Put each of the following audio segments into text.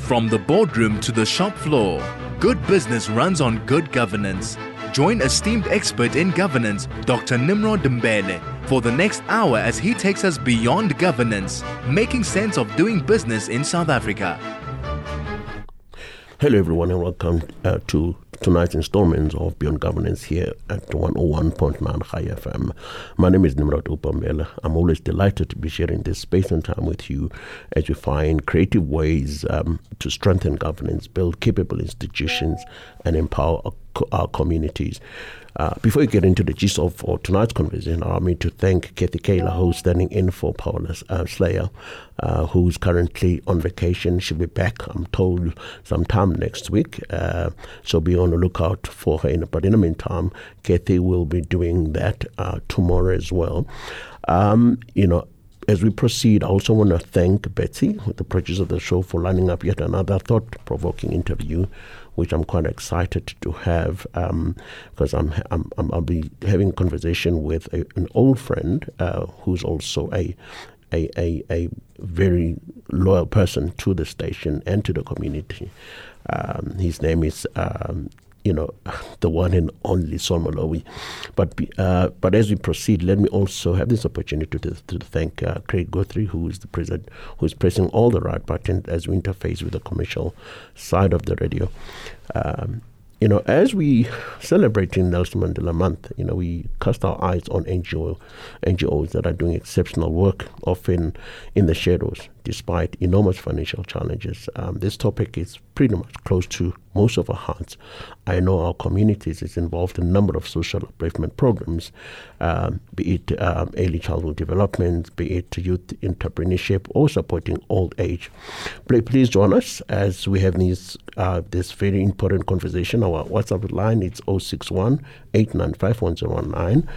From the boardroom to the shop floor, good business runs on good governance. Join esteemed expert in governance, Dr. Nimrod Mbele, for the next hour as he takes us beyond governance, making sense of doing business in South Africa. Hello everyone and welcome to tonight's installment of Beyond Governance here at 101.9 High FM. My name is Nimrod Mbele. I'm always delighted to be sharing this space and time with you as we find creative ways to strengthen governance, build capable institutions and empower our communities. Before we get into the gist of tonight's conversation, allow me to thank Kathy Kayla, who's standing in for Paula Slayer, who's currently on vacation. She'll be back, I'm told, sometime next week. So be on the lookout for her. But in the meantime, Kathy will be doing that tomorrow as well. As we proceed, I also want to thank Betsy, the producer of the show, for lining up yet another thought-provoking interview, which I'm quite excited to have, because I'll be having a conversation with an old friend who's also a very loyal person to the station and to the community. His name is the one and only Sol Molobi. But as we proceed, let me also have this opportunity to thank Craig Guthrie, who is the president, who is pressing all the right buttons as we interface with the commercial side of the radio. As we celebrating Nelson Mandela Month, we cast our eyes on NGOs that are doing exceptional work, often in the shadows, despite enormous financial challenges. This topic is pretty much close to most of our hearts. I know our communities is involved in a number of social upliftment programs, be it early childhood development, be it youth entrepreneurship, or supporting old age. Please join us as we have this very important conversation. Our WhatsApp line is 061-895-1019.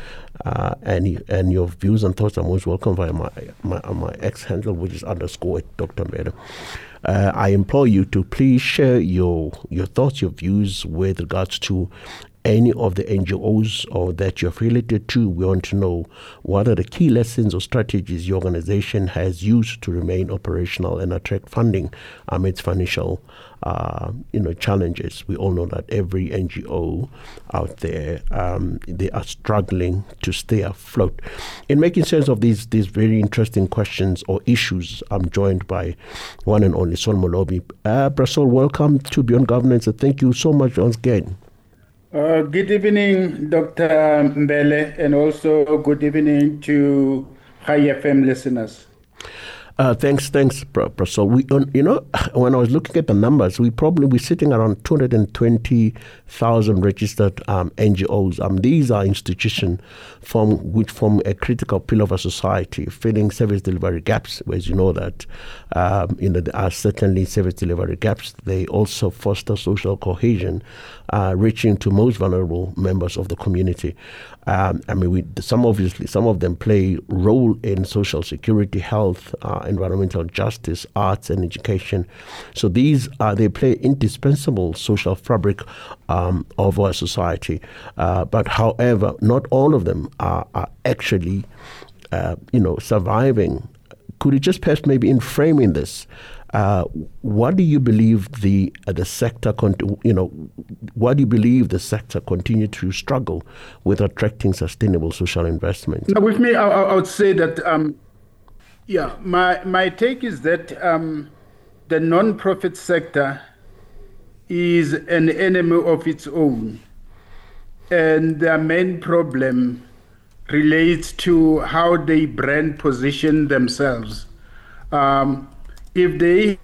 And your views and thoughts are most welcome via my X handle, which is _ Dr. Mbele. I implore you to please share your thoughts, your views with regards to any of the NGOs or that you're affiliated to. We want to know what are the key lessons or strategies your organization has used to remain operational and attract funding amidst financial challenges. We all know that every NGO out there, they are struggling to stay afloat. In making sense of these very interesting questions or issues, I'm joined by one and only Sol Molobi. Brasol, welcome to Beyond Governance, and thank you so much once again. Good evening, Dr. Mbele, and also good evening to High FM listeners. Thanks, Brasol. When I was looking at the numbers, we're sitting around 220,000 registered NGOs. These are institutions which form a critical pillar of a society, filling service delivery gaps. As you know that, there are certainly service delivery gaps. They also foster social cohesion, reaching to most vulnerable members of the community. Some of them play a role in social security, health, environmental justice, arts, and education. So they play indispensable social fabric of our society. But however, not all of them are actually, surviving. Could you just perhaps maybe in framing this, what do you believe the sector why do you believe the sector continue to struggle with attracting sustainable social investment? Now, with me, I would say that my take is that the non-profit sector is an enemy of its own, and their main problem relates to how they brand position themselves. If they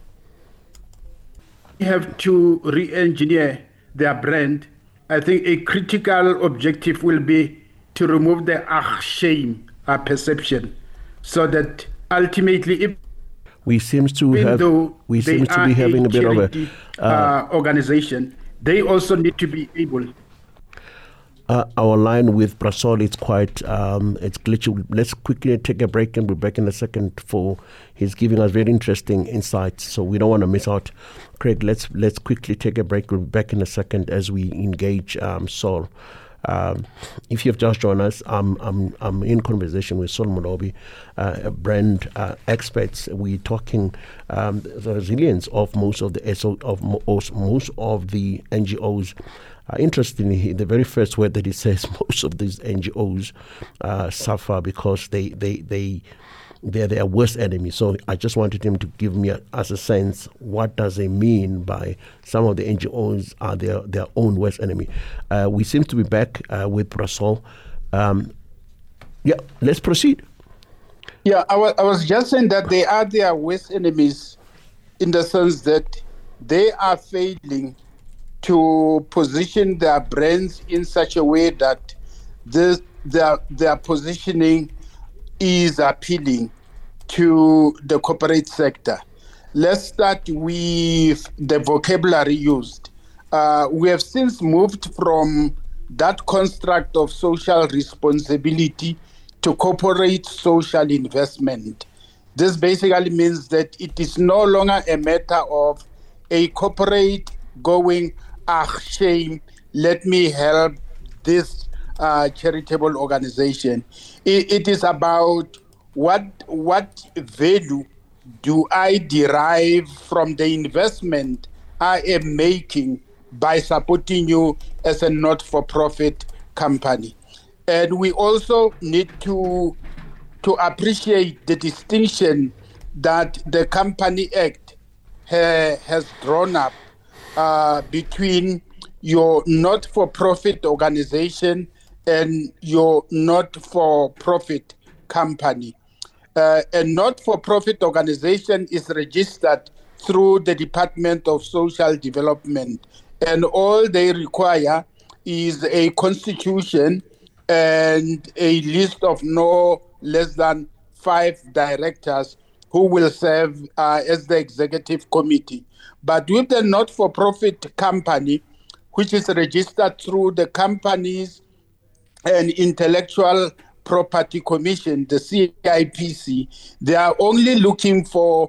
have to re-engineer their brand, I think a critical objective will be to remove the shame perception, so that ultimately, if we seem to be having a bit of a organization, they also need to be able. Our line with Brasol is quite it's glitchy. Let's quickly take a break and we'll be back in a second. He's giving us very interesting insights, so we don't want to miss out. Craig, let's quickly take a break. We'll be back in a second as we engage Sol. If you've just joined us, I'm in conversation with Solomon Obi, brand experts. We're talking the resilience of most of the most of the NGOs. Interestingly, the very first word that he says, most of these NGOs suffer because they're their worst enemy. So I just wanted him to give me as a sense, what does it mean by some of the NGOs are their own worst enemy? We seem to be back with Brasol. Let's proceed. Yeah, I was just saying that they are their worst enemies in the sense that they are failing to position their brands in such a way that their positioning is appealing to the corporate sector. Let's start with the vocabulary used. We have since moved from that construct of social responsibility to corporate social investment. This basically means that it is no longer a matter of a corporate going, shame, let me help this charitable organization. It is about what value do I derive from the investment I am making by supporting you as a not-for-profit company. And we also need to appreciate the distinction that the Company Act has drawn up between your not-for-profit organization and your not-for-profit company. A not-for-profit organization is registered through the Department of Social Development, and all they require is a constitution and a list of no less than 5 directors who will serve as the executive committee. But with the not-for-profit company, which is registered through the Companies and Intellectual Property Commission, the CIPC, they are only looking for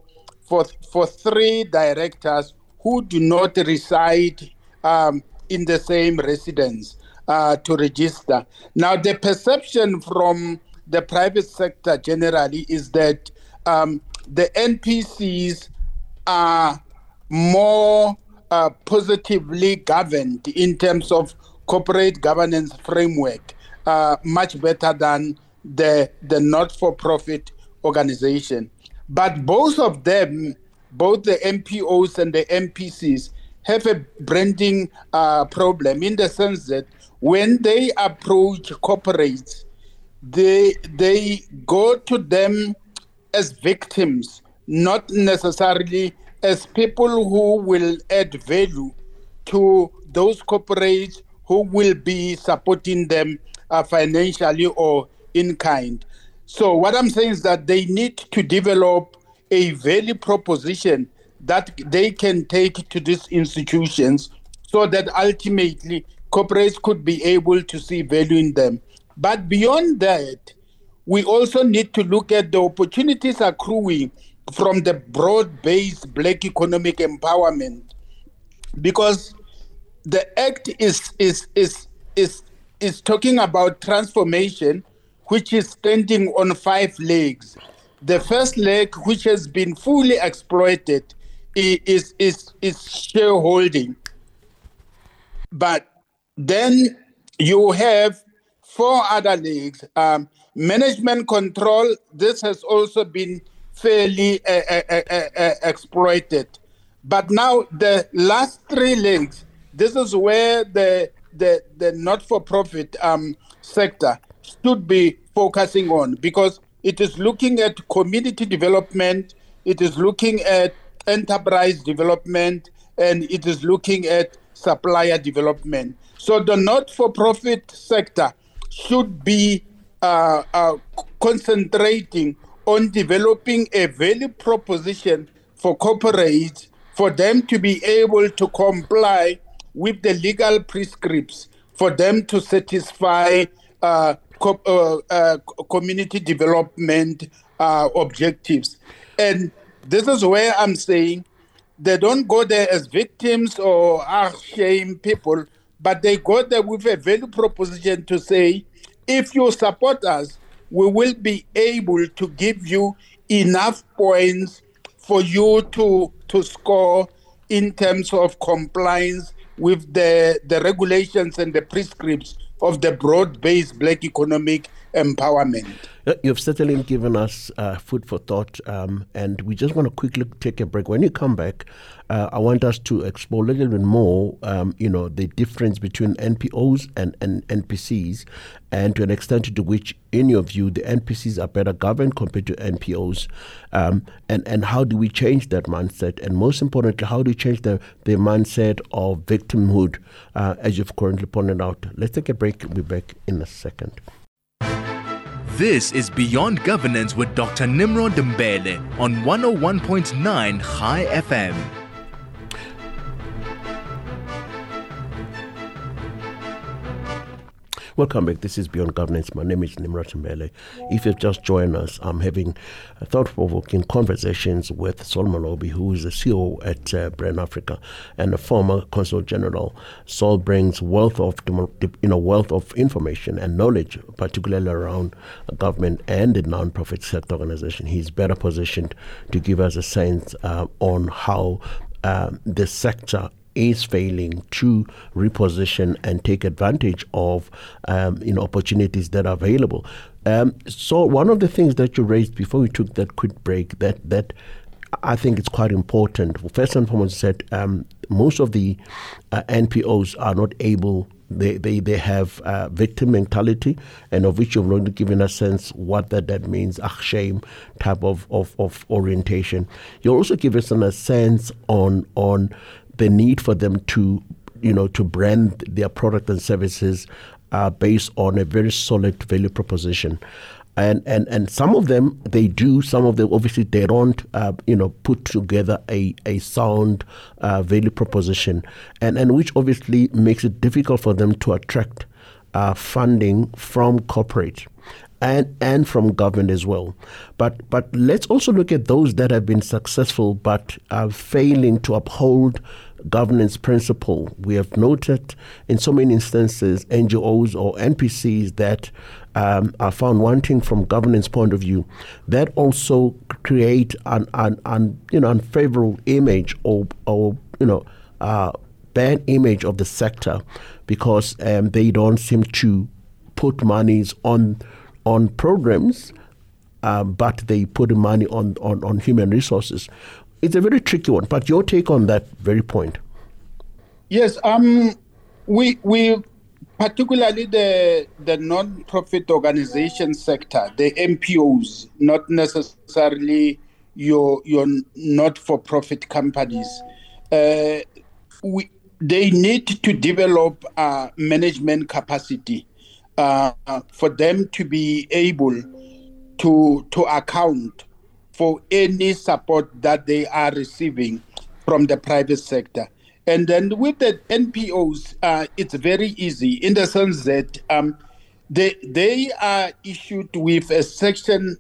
3 directors who do not reside in the same residence to register. Now, the perception from the private sector generally is that the NPCs are more positively governed in terms of corporate governance framework, much better than the not-for-profit organization. But both of them, both the MPOs and the NPCs, have a branding problem in the sense that when they approach corporates, they go to them as victims, not necessarily as people who will add value to those corporates who will be supporting them financially or in kind. So what I'm saying is that they need to develop a value proposition that they can take to these institutions so that ultimately corporates could be able to see value in them. But beyond that, we also need to look at the opportunities accruing from the broad-based Black economic empowerment, because the Act is talking about transformation, which is standing on 5 legs. The first leg, which has been fully exploited, is shareholding. But then you have 4 other legs. Management control, this has also been fairly exploited. But now the last 3 legs, this is where the not-for-profit sector should be focusing on, because it is looking at community development, it is looking at enterprise development, and it is looking at supplier development. So the not-for-profit sector should be concentrating on developing a value proposition for corporates, for them to be able to comply with the legal prescripts, for them to satisfy community development objectives. And this is where I'm saying they don't go there as victims or shame people, but they go there with a value proposition to say, if you support us, we will be able to give you enough points for you to score in terms of compliance with the regulations and the prescripts of the broad-based Black economic empowerment. You've certainly given us food for thought, and we just want to quickly take a break. When you come back, I want us to explore a little bit more, the difference between NPOs and NPCs, and to an extent to which, in your view, the NPCs are better governed compared to NPOs, and how do we change that mindset? And most importantly, how do we change the mindset of victimhood, as you've currently pointed out? Let's take a break. We'll be back in a second. This is Beyond Governance with Dr. Nimrod Mbele on 101.9 High FM. Welcome back. This is Beyond Governance. My name is Nimrod Mbele. If you've just joined us, I'm having thought-provoking conversations with Saul Malobi, who is the CEO at Brand Africa and a former Consul General. Saul brings wealth of information and knowledge, particularly around government and the non-profit sector organization. He's better positioned to give us a sense on how the sector is failing to reposition and take advantage of opportunities that are available. So one of the things that you raised before we took that quick break that I think it's quite important. First and foremost, said most of the NPOs are not able. They have victim mentality, and of which you've already given a sense what that means, shame type of orientation. You also give us a sense on the need for them to brand their product and services based on a very solid value proposition. And some of them they do, some of them obviously they don't put together a sound value proposition, and which obviously makes it difficult for them to attract funding from corporate and from government as well. But let's also look at those that have been successful but are failing to uphold governance principle. We have noted in so many instances NGOs or NPCs that are found wanting from governance point of view, that also create an unfavorable image or bad image of the sector, because they don't seem to put monies on programs, but they put money on human resources. It's a very tricky one, but your take on that very point. Yes, we particularly the non-profit organization sector, the NPOs, not necessarily your not-for-profit companies. They need to develop management capacity for them to be able to account for any support that they are receiving from the private sector. And then with the NPOs, it's very easy in the sense that they are issued with a Section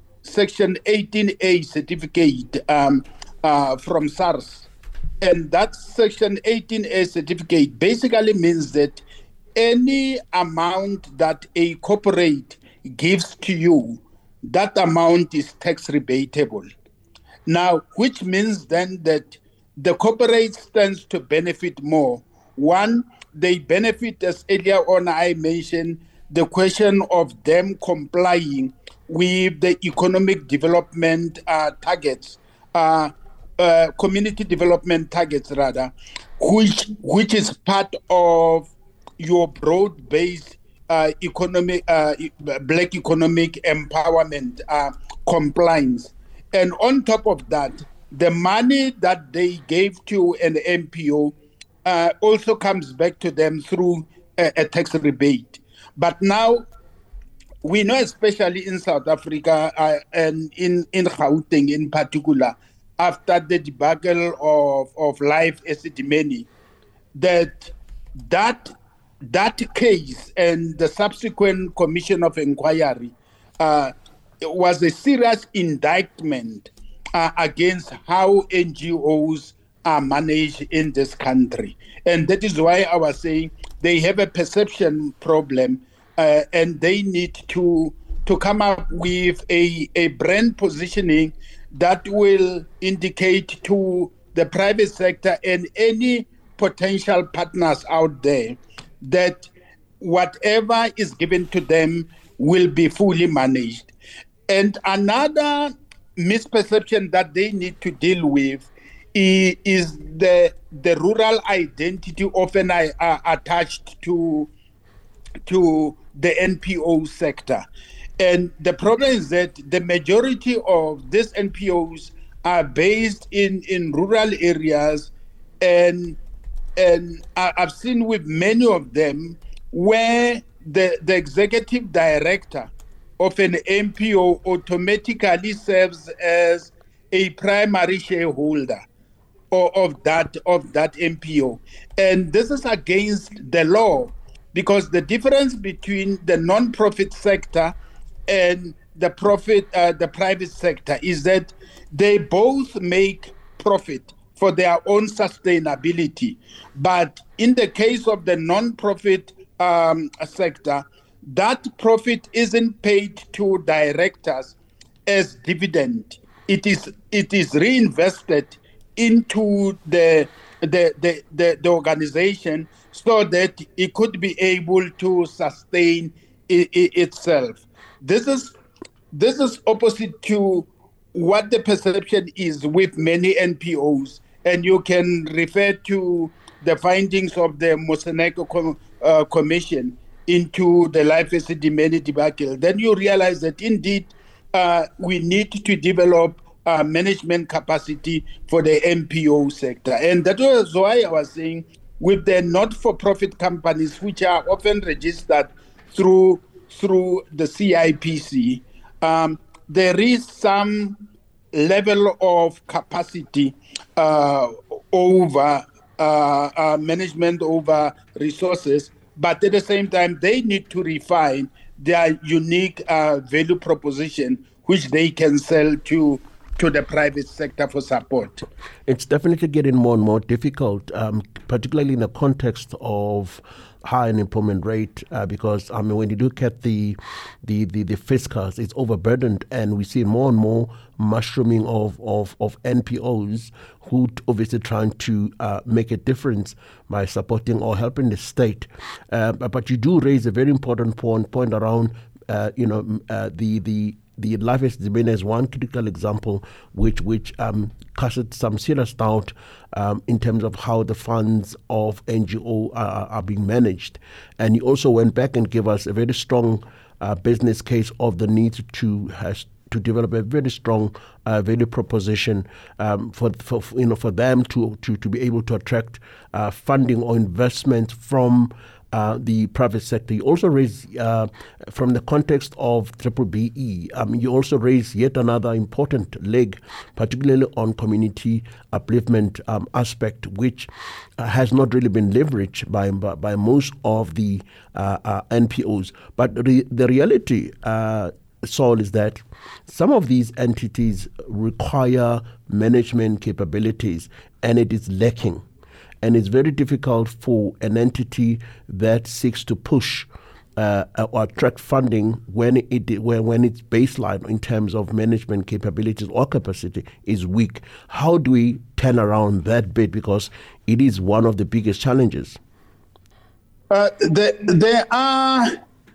18A certificate from SARS. And that Section 18A certificate basically means that any amount that a corporate gives to you, that amount is tax rebatable. Now, which means then that the corporate stands to benefit more. One, they benefit, as earlier on I mentioned, the question of them complying with the economic development targets, community development targets rather, which is part of your broad-based economic Black economic empowerment compliance. And on top of that, the money that they gave to an NPO also comes back to them through a tax rebate. But now we know, especially in South Africa and in Gauteng in particular, after the debacle of Life Esidimeni, that case and the subsequent commission of inquiry was a serious indictment against how NGOs are managed in this country. And that is why I was saying they have a perception problem, and they need to come up with a brand positioning that will indicate to the private sector and any potential partners out there that whatever is given to them will be fully managed. And another misperception that they need to deal with is the rural identity often attached to the NPO sector. And the problem is that the majority of these NPOs are based in rural areas, and I've seen with many of them where the executive director of an NPO automatically serves as a primary shareholder of that NPO. And this is against the law, because the difference between the non-profit sector and the private sector is that they both make profit for their own sustainability. But in the case of the non-profit sector, that profit isn't paid to directors as dividend. It is reinvested into the organization so that it could be able to sustain itself. This is opposite to what the perception is with many NPOs, and you can refer to the findings of the Moseneke Commission into the Life Esidimeni debacle. Then you realize that indeed we need to develop management capacity for the NPO sector. And that was why I was saying with the not-for-profit companies, which are often registered through the CIPC, there is some level of capacity over management over resources, but at the same time, they need to refine their unique value proposition, which they can sell to the private sector for support. It's definitely getting more and more difficult, particularly in the context of high unemployment rate, because when you look at the fiscals, it's overburdened, and we see more and more mushrooming of NPOs who obviously trying to make a difference by supporting or helping the state. But you do raise a very important point around the Life Esidimeni is one critical example which casted some serious doubt in terms of how the funds of NGO are being managed. And he also went back and gave us a very strong business case of the need to develop a very strong value proposition for them to be able to attract funding or investment from the private sector. You also raise, from the context of BBBE, you also raise yet another important leg, particularly on community upliftment aspect, which has not really been leveraged by most of the NPOs. But the reality, Saul, is that some of these entities require management capabilities, and it is lacking. And it's very difficult for an entity that seeks to push or attract funding when its baseline in terms of management capabilities or capacity is weak. How do we turn around that bit? Because it is one of the biggest challenges. There are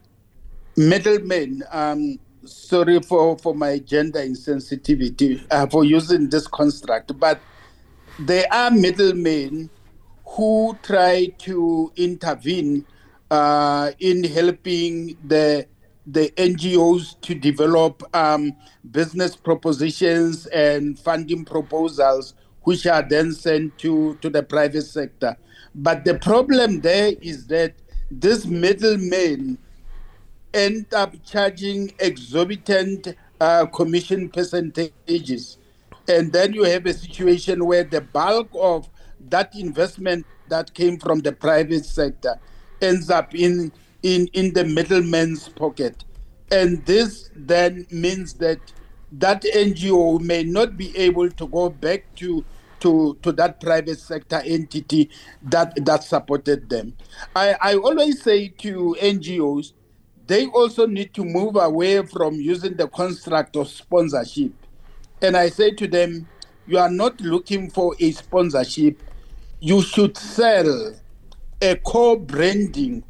middlemen. Sorry for my gender insensitivity for using this construct, but there are middlemen who try to intervene in helping the NGOs to develop business propositions and funding proposals, which are then sent to the private sector. But the problem there is that these middlemen end up charging exorbitant commission percentages. And then you have a situation where the bulk of that investment that came from the private sector ends up in the middleman's pocket. And this then means that NGO may not be able to go back to to that private sector entity that supported them. I always say to NGOs, they also need to move away from using the construct of sponsorship. And I say to them, you are not looking for a sponsorship. You should sell a co-branding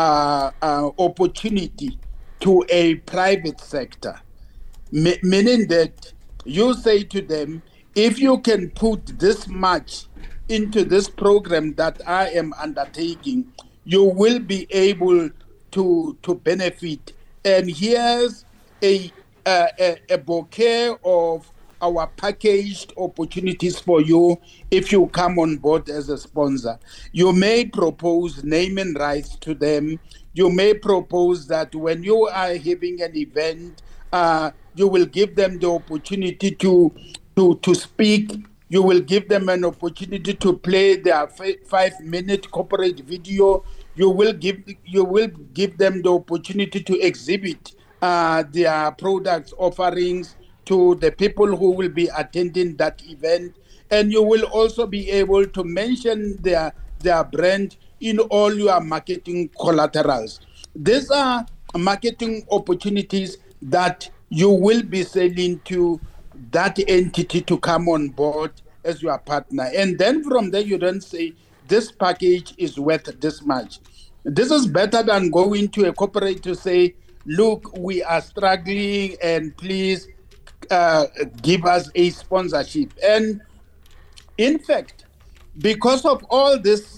opportunity to a private sector. Meaning that you say to them, if you can put this much into this program that I am undertaking, you will be able to benefit. And here's a bouquet of our packaged opportunities for you if you come on board as a sponsor. You may propose naming rights to them. You may propose that when you are having an event, you will give them the opportunity to speak. You will give them an opportunity to play their 5-minute corporate video. You will give them the opportunity to exhibit their products offerings to the people who will be attending that event. And you will also be able to mention their brand in all your marketing collaterals. These are marketing opportunities that you will be selling to that entity to come on board as your partner. And then from there, you don't say, this package is worth this much. This is better than going to a corporate to say, look, we are struggling and please give us a sponsorship. And in fact, because of all these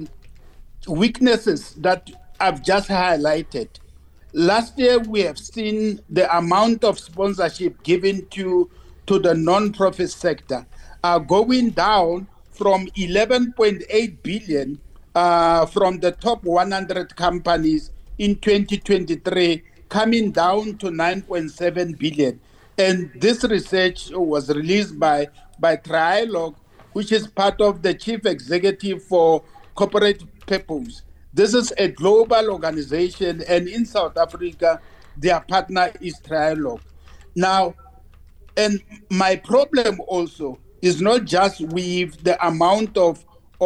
weaknesses that I've just highlighted, last year we have seen the amount of sponsorship given to the non-profit sector going down from 11.8 billion from the top 100 companies in 2023, coming down to 9.7 billion. And this research was released by Trialogue, which is part of the Chief Executive for Corporate Purpose. This is a global organization, and in South Africa, their partner is Trialogue. Now, and my problem also is not just with the amount of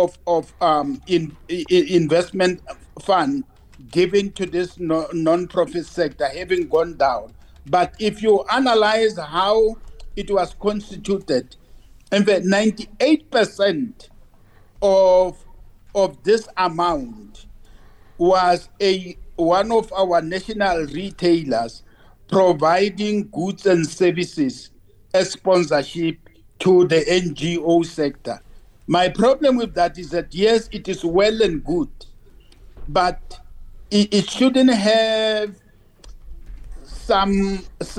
investment fund given to this non-profit sector having gone down, but if you analyze how it was constituted, in fact, 98% of this amount was one of our national retailers providing goods and services as sponsorship to the NGO sector. My problem with that is that, yes, it is well and good, but it shouldn't have some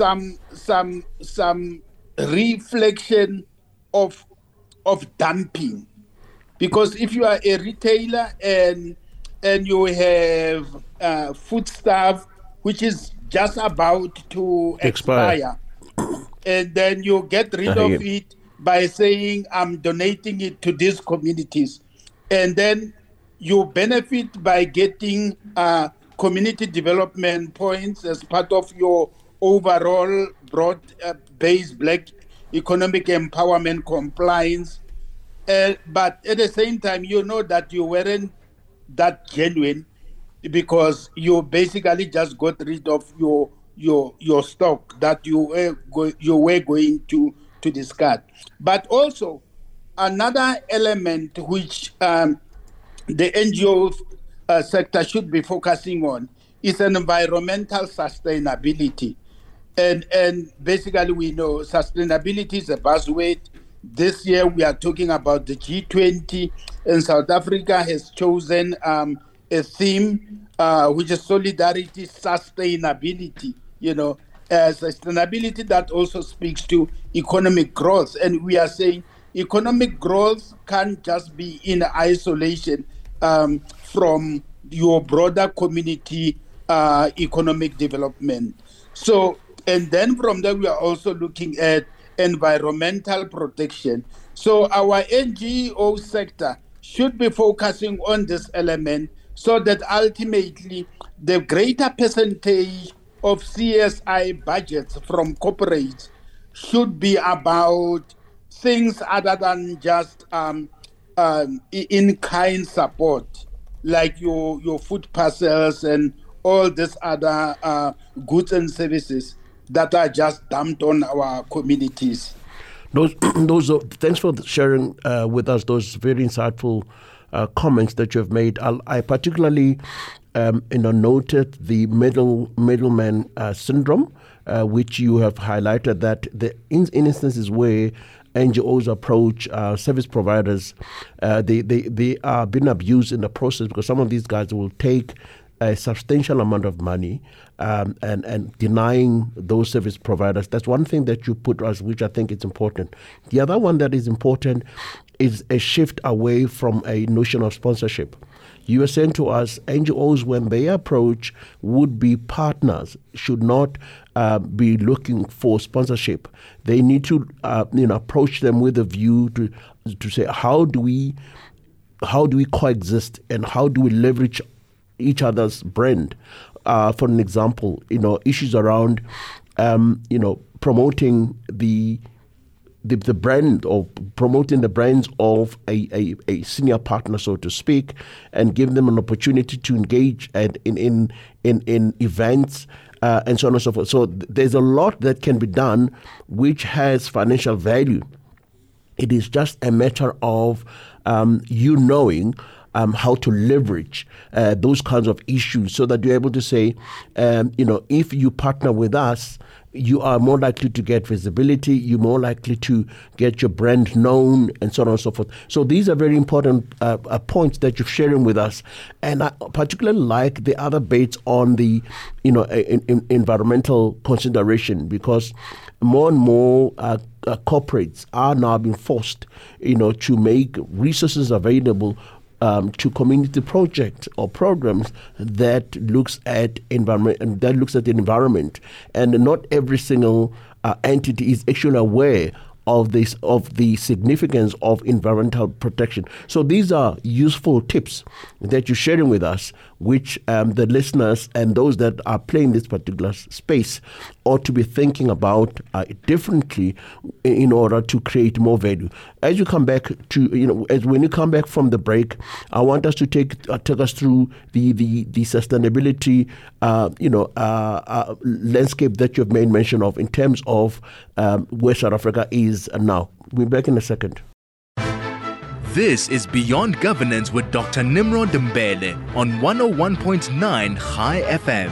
reflection of dumping. Because if you are a retailer and you have foodstuff which is just about to expire, and then you get rid of it by saying, I'm donating it to these communities, and then you benefit by getting community development points as part of your overall broad-based Black economic empowerment compliance. But at the same time, you know that you weren't that genuine because you basically just got rid of your stock that you were going to discard. But also, another element which the NGO sector should be focusing on is an environmental sustainability. And basically, we know sustainability is a buzzword. This year, we are talking about the G20, and South Africa has chosen a theme, which is solidarity, sustainability, sustainability that also speaks to economic growth. And we are saying economic growth can't just be in isolation from your broader community economic development. So, and then from there, we are also looking at environmental protection. So our NGO sector should be focusing on this element so that ultimately the greater percentage of CSI budgets from corporates should be about things other than just in-kind support, like your food parcels and all these other goods and services that are just dumped on our communities. Thanks for sharing with us those very insightful comments that you have made. I particularly noted the middleman syndrome, which you have highlighted, that in instances where NGOs approach service providers, they are being abused in the process, because some of these guys will take a substantial amount of money and denying those service providers. That's one thing that you put us, which I think is important. The other one that is important is a shift away from a notion of sponsorship. You were saying to us, NGOs, when they approach would-be partners, should not be looking for sponsorship. They need to approach them with a view to say, how do we coexist, and how do we leverage each other's brand? For an example, issues around promoting the brand, or promoting the brands of a senior partner, so to speak, and give them an opportunity to engage in events and so on and so forth. So there's a lot that can be done which has financial value. It is just a matter of knowing how to leverage those kinds of issues, so that you're able to say, if you partner with us, you are more likely to get visibility, you're more likely to get your brand known, and so on and so forth. So these are very important points that you're sharing with us. And I particularly like the other bits on the environmental consideration, because more and more corporates are now being forced to make resources available to community projects or programs that looks at the environment, and not every single entity is actually aware of the significance of environmental protection. So these are useful tips that you're sharing with us, which the listeners and those that are playing this particular space ought to be thinking about differently in order to create more value. As you come back to, when you come back from the break, I want us to take us through the sustainability landscape that you've made mention of in terms of where South Africa is now. We'll be back in a second. This is Beyond Governance with Dr. Nimrod Mbele on 101.9 High FM.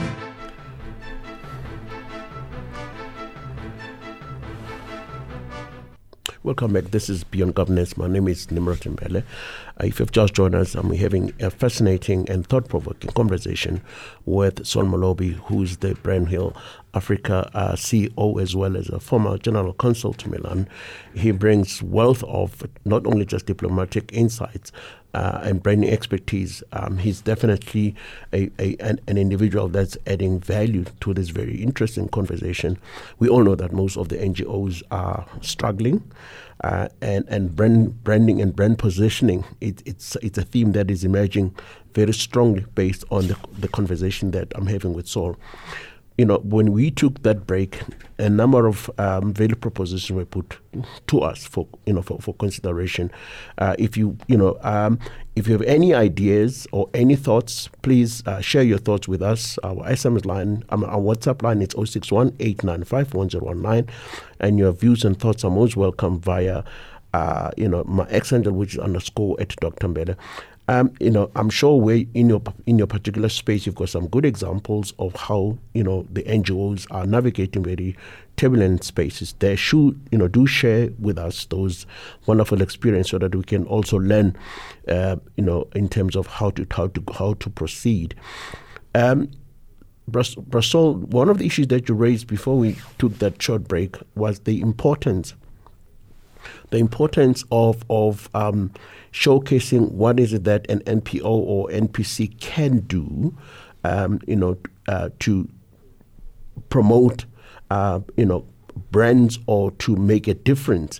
Welcome back. This is Beyond Governance. My name is Nimrod Mbele. If you've just joined us, I'm having a fascinating and thought-provoking conversation with Saul Molobi, who's the Brandhill Africa CEO, as well as a former general counsel to Milan. He brings wealth of not only just diplomatic insights and branding expertise. He's definitely an individual that's adding value to this very interesting conversation. We all know that most of the NGOs are struggling, and branding and brand positioning, it's a theme that is emerging very strongly based on the conversation that I'm having with Saul. When we took that break, a number of value propositions were put to us for consideration. If you have any ideas or any thoughts, please share your thoughts with us. Our SMS line, our WhatsApp line is 061-895-1019, and your views and thoughts are most welcome via my X handle, which is _@Dr. Mbele. I'm sure where in your particular space you've got some good examples of how the NGOs are navigating very turbulent spaces. They should do share with us those wonderful experiences, so that we can also learn in terms of how to proceed. Brasol, one of the issues that you raised before we took that short break was the importance of showcasing what is it that an NPO or NPC can do, to promote, brands, or to make a difference.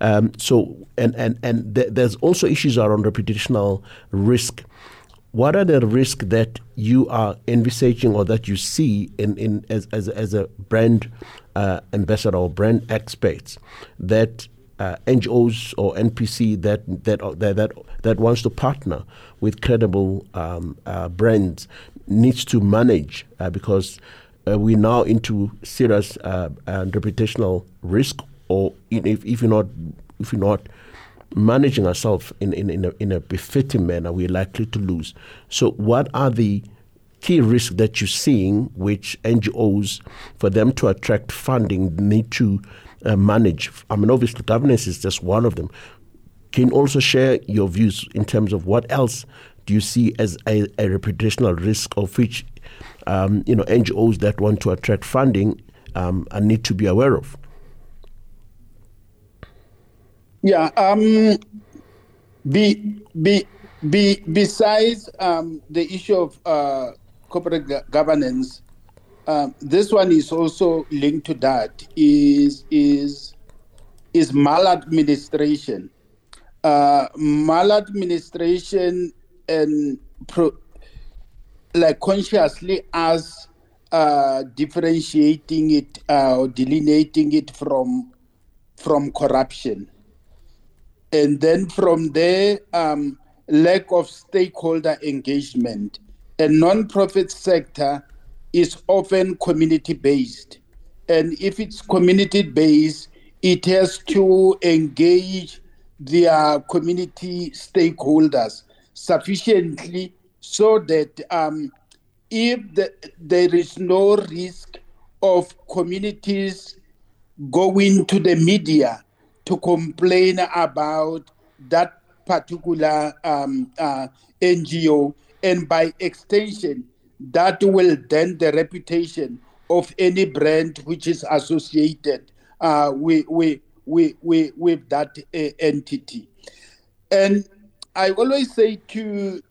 There's also issues around reputational risk. What are the risks that you are envisaging, or that you see as a brand ambassador or brand expert, that NGOs or NPC that wants to partner with credible brands needs to manage because we're now into serious reputational risk, or if you're not managing ourselves in a befitting manner, we're likely to lose. So what are the key risks that you're seeing which NGOs, for them to attract funding, need to manage? I mean, obviously governance is just one of them. Can you also share your views in terms of what else do you see as a reputational risk of which NGOs that want to attract funding need to be aware of? Yeah. Besides the issue of corporate governance, this one is also linked to that. Is maladministration. Maladministration and consciously as differentiating it or delineating it from corruption. And then from there, lack of stakeholder engagement. A non-profit sector is often community-based. And if it's community-based, it has to engage their community stakeholders sufficiently so that if there is no risk of communities going to the media to complain about that particular NGO, and by extension, that will dent the reputation of any brand which is associated with that entity. And I always say to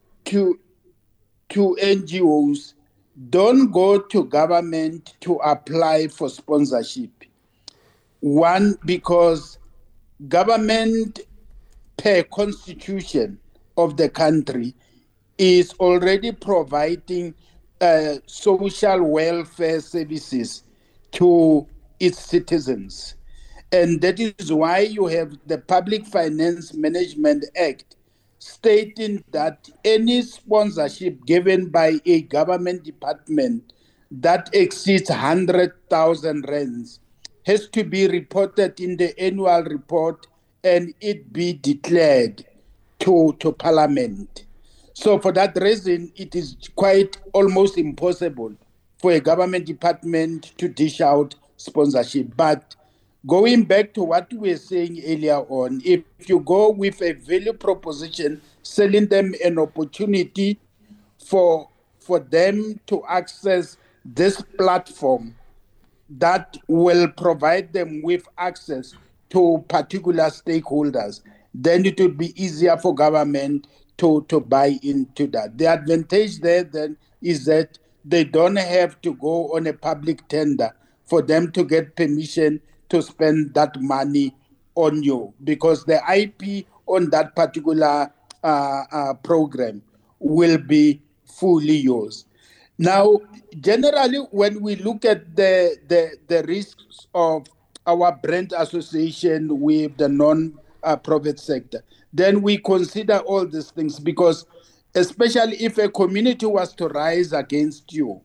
NGOs, don't go to government to apply for sponsorship. One, because government per constitution of the country is already providing social welfare services to its citizens. And that is why you have the Public Finance Management Act stating that any sponsorship given by a government department that exceeds 100,000 rands has to be reported in the annual report and it be declared to Parliament. So for that reason, it is quite almost impossible for a government department to dish out sponsorship. But going back to what we were saying earlier on, if you go with a value proposition, selling them an opportunity for them to access this platform that will provide them with access to particular stakeholders, then it will be easier for government to buy into that. The advantage there then is that they don't have to go on a public tender for them to get permission to spend that money on you, because the IP on that particular program will be fully yours. Now, generally, when we look at the risks of our brand association with the non-profit sector, then we consider all these things, because especially if a community was to rise against you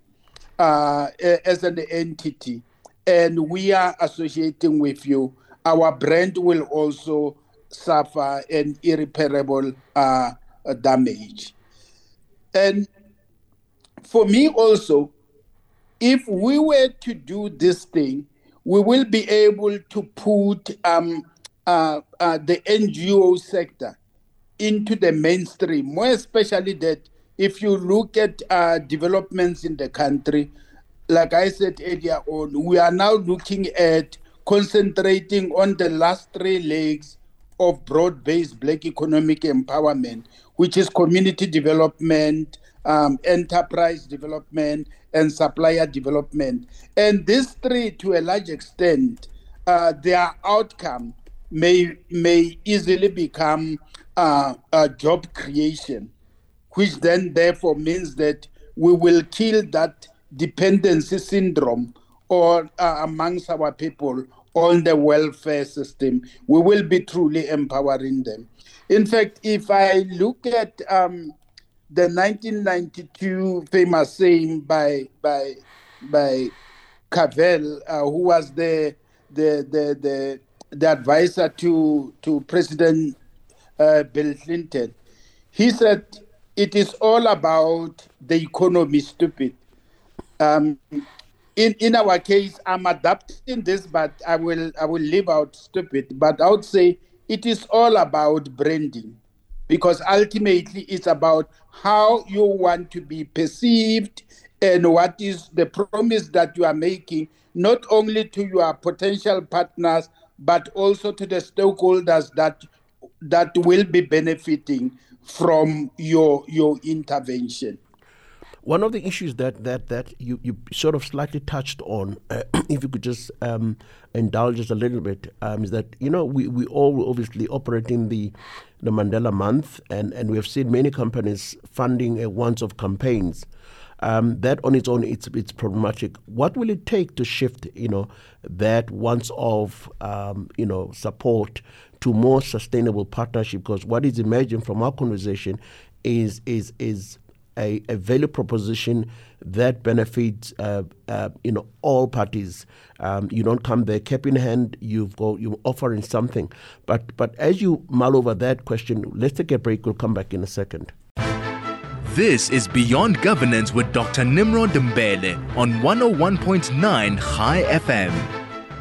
as an entity, and we are associating with you, our brand will also suffer an irreparable damage. And for me also, if we were to do this thing, we will be able to put the NGO sector into the mainstream, more especially that if you look at developments in the country, like I said earlier on, we are now looking at concentrating on the last three legs of broad-based Black economic empowerment, which is community development, enterprise development, and supplier development. And these three, to a large extent, their outcome may easily become job creation, which then therefore means that we will kill that dependency syndrome or amongst our people on the welfare system, we will be truly empowering them. In fact, if I look at the 1992 famous saying by Cavell, who was the advisor to President Bill Clinton, he said, "It is all about the economy, stupid." In our case, I'm adapting this, but I will leave out stupid. But I would say it is all about branding, because ultimately it's about how you want to be perceived and what is the promise that you are making, not only to your potential partners, but also to the stakeholders that will be benefiting from your intervention. One of the issues that you sort of slightly touched on, if you could just indulge us a little bit, is that, we all obviously operating the Mandela Month, and we have seen many companies funding once-off campaigns. That on its own, it's problematic. What will it take to shift, that once-off, support to more sustainable partnership? Because what is emerging from our conversation is a value proposition that benefits all parties. You don't come there cap in hand. You're offering something. But as you mull over that question, let's take a break. We'll come back in a second. This is Beyond Governance with Dr. Nimrod Mbele on 101.9 High FM.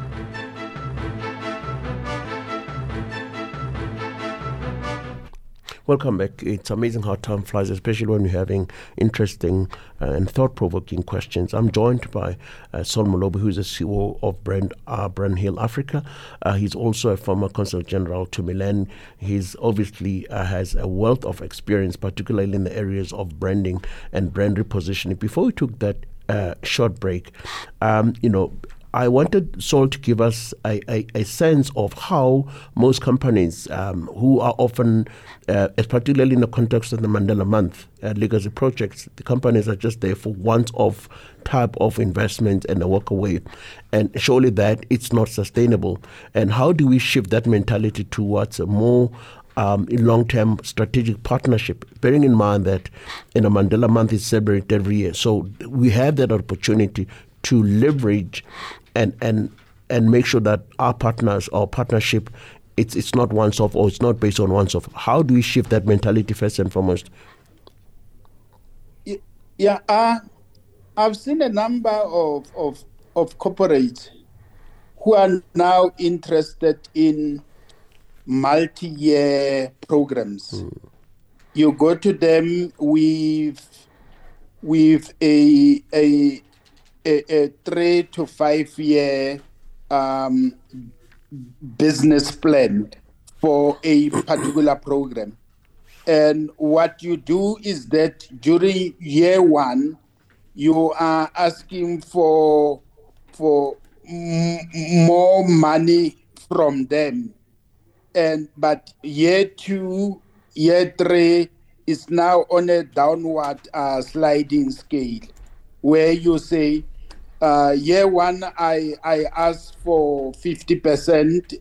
Welcome back. It's amazing how time flies, especially when you're having interesting and thought-provoking questions. I'm joined by Saul Molobi, who is the CEO of Brand Hill Africa. He's also a former Consul General to Milan. He's obviously has a wealth of experience, particularly in the areas of branding and brand repositioning. Before we took that short break, I wanted Saul to give us a sense of how most companies who are often, particularly in the context of the Mandela Month legacy projects, the companies are just there for once-off type of investment and a walk away. And surely that it's not sustainable. And how do we shift that mentality towards a more long-term strategic partnership, bearing in mind that a Mandela Month is celebrated every year. So we have that opportunity to leverage and make sure that our partnership, it's not once off, or it's not based on once off. How do we shift that mentality first and foremost? Yeah, I've seen a number of corporates who are now interested in multi-year programs. You go to them with a 3 to 5 year business plan for a particular program. And what you do is that during year one, you are asking for more money from them. But year 2, year 3 is now on a downward sliding scale, where you say, year 1, I ask for 50%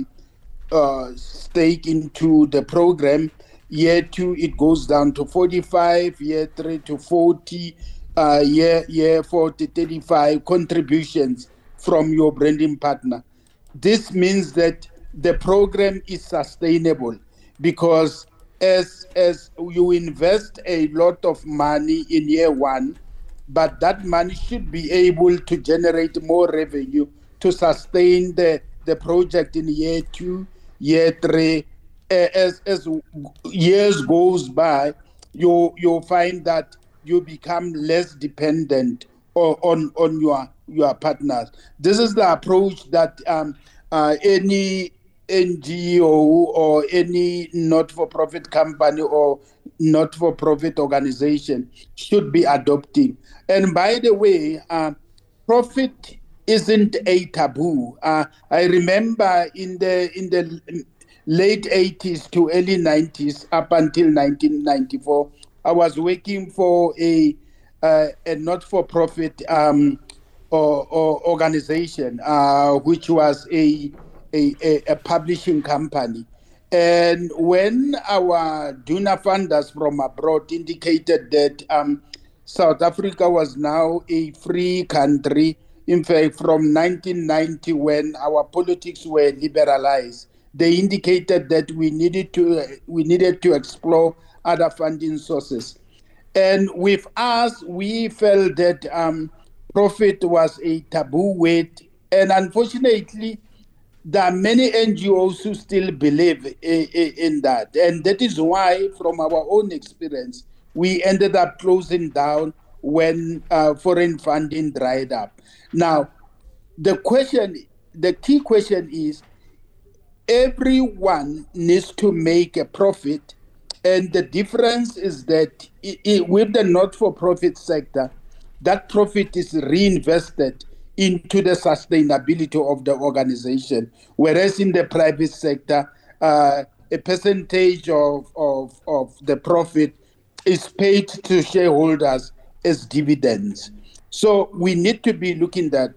stake into the program. Year 2, it goes down to 45. Year 3 to 40. Year 4 to 35 contributions from your branding partner. This means that the program is sustainable, because as you invest a lot of money in year 1, but that money should be able to generate more revenue to sustain the project in year 2, year 3. As years goes by, you'll find that you become less dependent on your partners. This is the approach that any NGO or any not-for-profit company or not-for-profit organization should be adopting. And by the way, profit isn't a taboo. I remember in the late 80s to early 90s, up until 1994, I was working for a not-for-profit or organization, which was a publishing company. And when our donor funders from abroad indicated that South Africa was now a free country, in fact, from 1990, when our politics were liberalized, they indicated that we needed to explore other funding sources. And with us, we felt that profit was a taboo word. And unfortunately, there are many NGOs who still believe in that. And that is why, from our own experience, we ended up closing down when foreign funding dried up. Now, the key question is, everyone needs to make a profit. And the difference is that with the not-for-profit sector, that profit is reinvested into the sustainability of the organization, whereas in the private sector, a percentage of the profit is paid to shareholders as dividends. So we need to be looking at,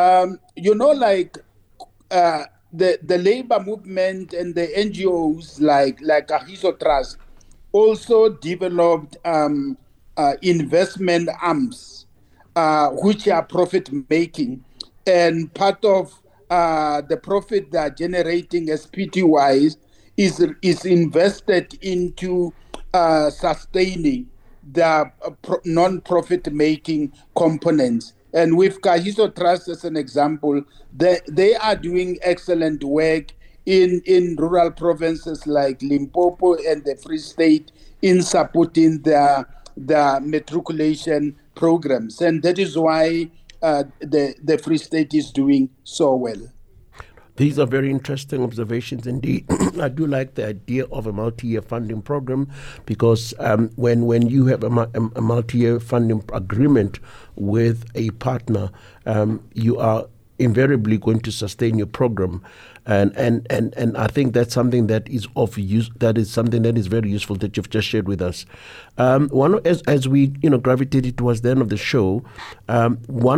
the labor movement and the NGOs like Kagiso Trust also developed investment arms, which are profit-making. And part of the profit they are generating as PTYs is invested into sustaining the non-profit-making components. And with Kagiso Trust as an example, they are doing excellent work in rural provinces like Limpopo and the Free State in supporting the matriculation programs. And that is why the Free State is doing so well. These are very interesting observations indeed. I do like the idea of a multi-year funding program, because when you have a multi-year funding agreement with a partner, you are invariably going to sustain your program. And I think that's something that is of use. That is something that is very useful that you've just shared with us. As we gravitated towards the end of the show, what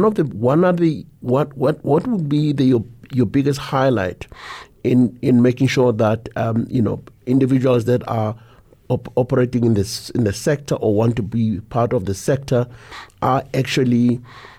would be your biggest highlight in making sure that individuals that are operating in the sector or want to be part of the sector are actually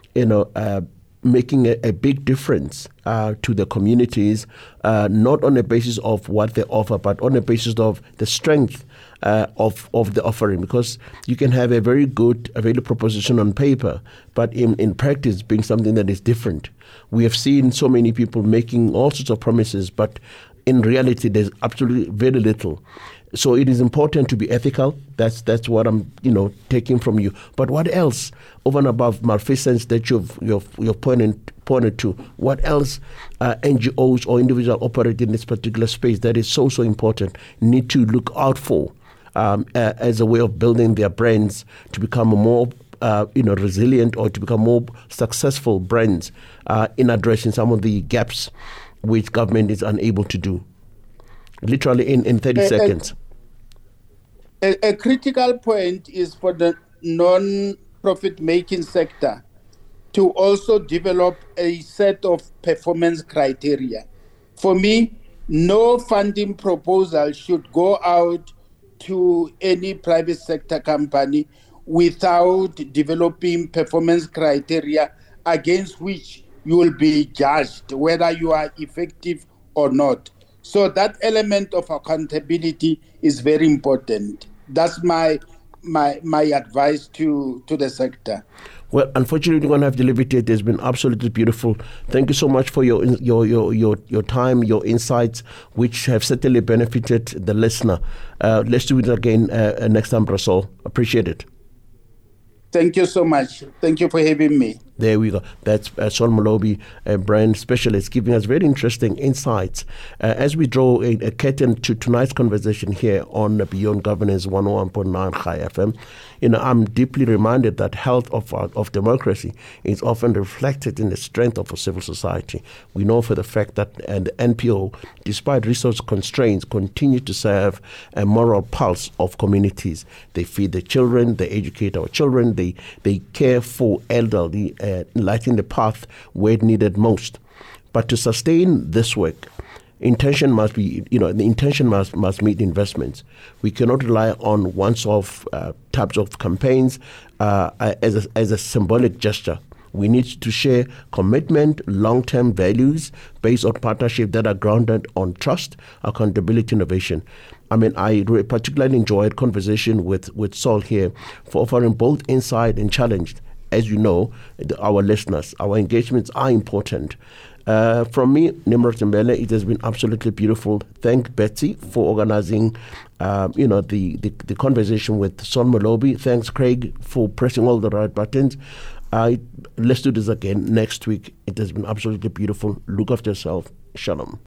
making a big difference to the communities, not on the basis of what they offer, but on the basis of the strength of the offering. Because you can have a very good value proposition on paper, but in practice being something that is different. We have seen so many people making all sorts of promises, but in reality there's absolutely very little. So it is important to be ethical. That's what I'm taking from you. But what else, over and above malfeasance that you've pointed to, what else NGOs or individuals operating in this particular space that is so important need to look out for as a way of building their brands to become more resilient, or to become more successful brands in addressing some of the gaps which government is unable to do? Literally in 30 seconds. A critical point is for the non-profit making sector to also develop a set of performance criteria. For me, no funding proposal should go out to any private sector company without developing performance criteria against which you will be judged whether you are effective or not. So that element of accountability is very important. That's my advice to the sector. Well, unfortunately, we're going to have to leave it here. It has been absolutely beautiful. Thank you so much for your time, your insights, which have certainly benefited the listener. Let's do it again next time, Brasol. Appreciate it. Thank you so much. Thank you for having me. There we go. That's Sol Molobi, a brand specialist, giving us very interesting insights as we draw a curtain to tonight's conversation here on Beyond Governance 101.9 Chai FM. I'm deeply reminded that health of democracy is often reflected in the strength of a civil society. We know for the fact that the NPO, despite resource constraints, continue to serve a moral pulse of communities. They feed the children, they educate our children, they care for elderly lighting the path where it needed most. But to sustain this work, intention must be, the intention must meet investments. We cannot rely on once-off types of campaigns as a symbolic gesture. We need to share commitment, long-term values based on partnership that are grounded on trust, accountability, innovation. I mean, I particularly enjoyed conversation with Saul here for offering both insight and challenge. As you know, our listeners, our engagements are important. From me, Nimrod Dembele, it has been absolutely beautiful. Thank Betsy for organizing, the conversation with Saul Molobi. Thanks, Craig, for pressing all the right buttons. Let's do this again next week. It has been absolutely beautiful. Look after yourself. Shalom.